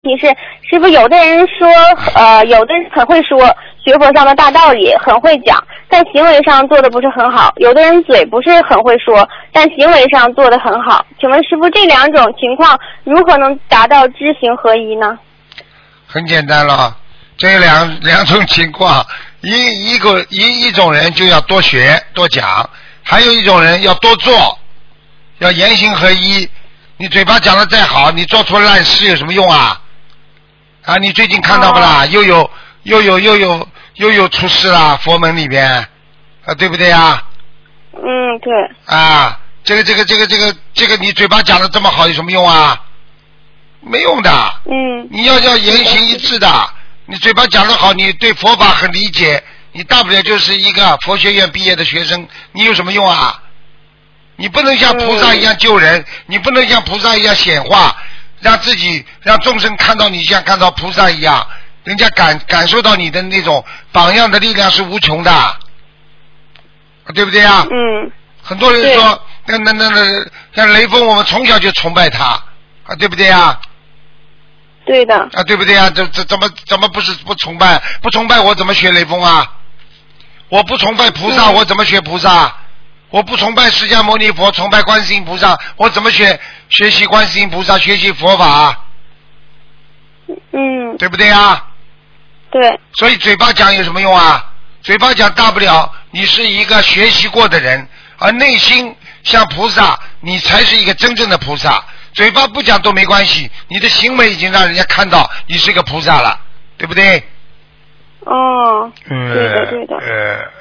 题是，师傅，有的人说，有的人很会说学佛上的大道理，很会讲，但行为上做的不是很好；有的人嘴不是很会说，但行为上做的很好。请问师傅，这两种情况如何能达到知行合一呢？ 很简单了，这两种情况，一种人就要多学多讲，还有一种人要多做，要言行合一。你嘴巴讲的再好，你做出烂事有什么用啊？啊，你最近看到不啦？又有出事啦，佛门里边，啊，对不对呀？ 嗯，对。 啊，这个，你嘴巴讲的这么好有什么用啊？没用的。 嗯。 你要言行一致的，你嘴巴讲的好，你对佛法很理解，你大不了就是一个佛学院毕业的学生，你有什么用啊？你不能像菩萨一样救人，你不能像菩萨一样显化。让众生看到你像看到菩萨一样，人家感受到你的那种榜样的力量是无穷的，对不对啊？ 嗯。 很多人说，那像雷锋，我们从小就崇拜他，啊，对不对啊？ 对的。 啊，对不对啊？这怎么不崇拜？不崇拜我怎么学雷锋啊？我不崇拜菩萨，我怎么学菩萨？我不崇拜释迦牟尼佛，崇拜观世音菩萨，我怎么学习观世音菩萨，学习佛法？ 嗯。 对不对啊？ 对。 所以嘴巴讲有什么用啊？嘴巴讲大不了你是一个学习过的人，而内心像菩萨，你才是一个真正的菩萨。嘴巴不讲都没关系，你的行为已经让人家看到你是个菩萨了，对不对？ 哦。对的。